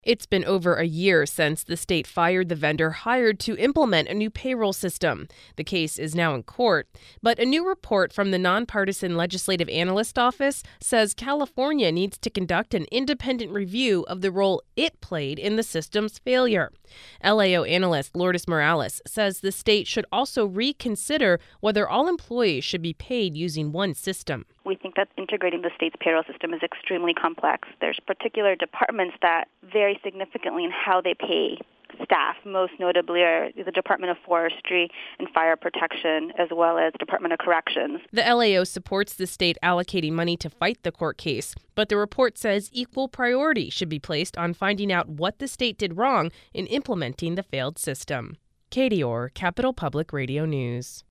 It's been over a year since the state fired the vendor hired to implement a new payroll system. The case is now in court, but a new report from the Nonpartisan Legislative Analyst Office says California needs to conduct an independent review of the role it played in the system's failure. LAO analyst Lourdes Morales says the state should also reconsider whether all employees should be paid using one system. We think that integrating the state's payroll system is extremely complex. There's particular departments that vary significantly in how they pay staff. Most notably are the Department of Forestry and Fire Protection, as well as Department of Corrections. The LAO supports the state allocating money to fight the court case, but the report says equal priority should be placed on finding out what the state did wrong in implementing the failed system. Katie Orr, Capital Public Radio News.